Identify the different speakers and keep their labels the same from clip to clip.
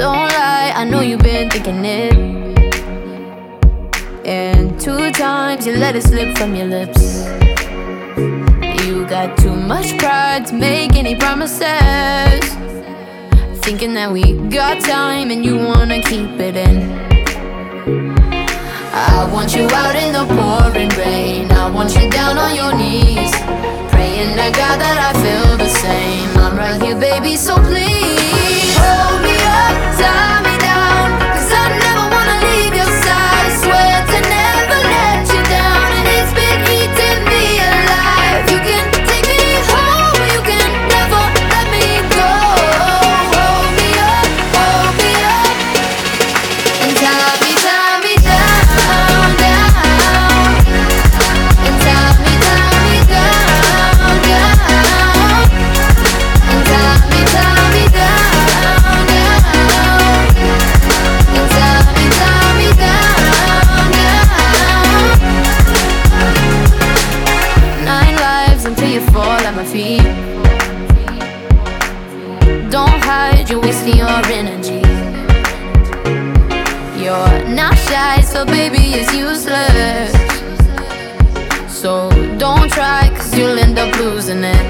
Speaker 1: Don't lie, I know you've been thinking it. And 2 times you let it slip from your lips. You got too much pride to make any promises, thinking that we got time and you wanna keep it in. I want you out in the pouring rain. I want you down on your knees, praying to God that I feel the same. I'm right here, baby, so please hold me up, tie me down, 'cause I never wanna leave your side. I swear to never let you down, and it's been eating me alive. You can take me home, you can never let me go. Hold me up, and tie me down, down, and tie me down, down, and tie me down, down, and tie me down, down. 9 lives until you fall at my feet. Don't hide, you're wasting your energy. You're not shy, so baby, it's useless. So don't try, 'cause you'll end up losing it.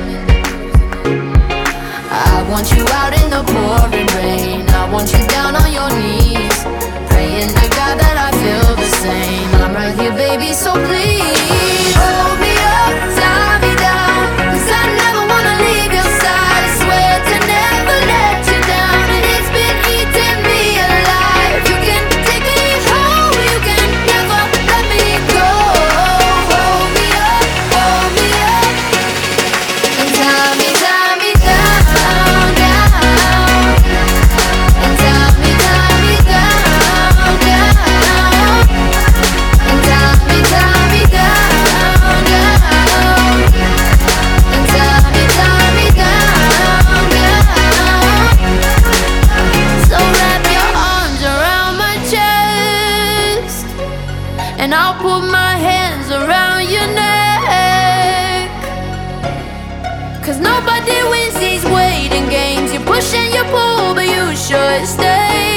Speaker 1: I want you out in the pouring rain. I want you down on your knees, praying to God that I feel the same. I'm right here, baby, so please hold me up, tie me down, 'cause I never wanna leave your side. I swear to never let you down, and it's been eating me alive. You can take me home, you can never let me go. Hold me up, and tie me down, down, and tie me down, down, and tie me down, down, and tie me down, down. So wrap your arms around my chest, and I'll put my hands around your neck. 'Cause nobody wins these waiting games. You push and you pull, but you should stay.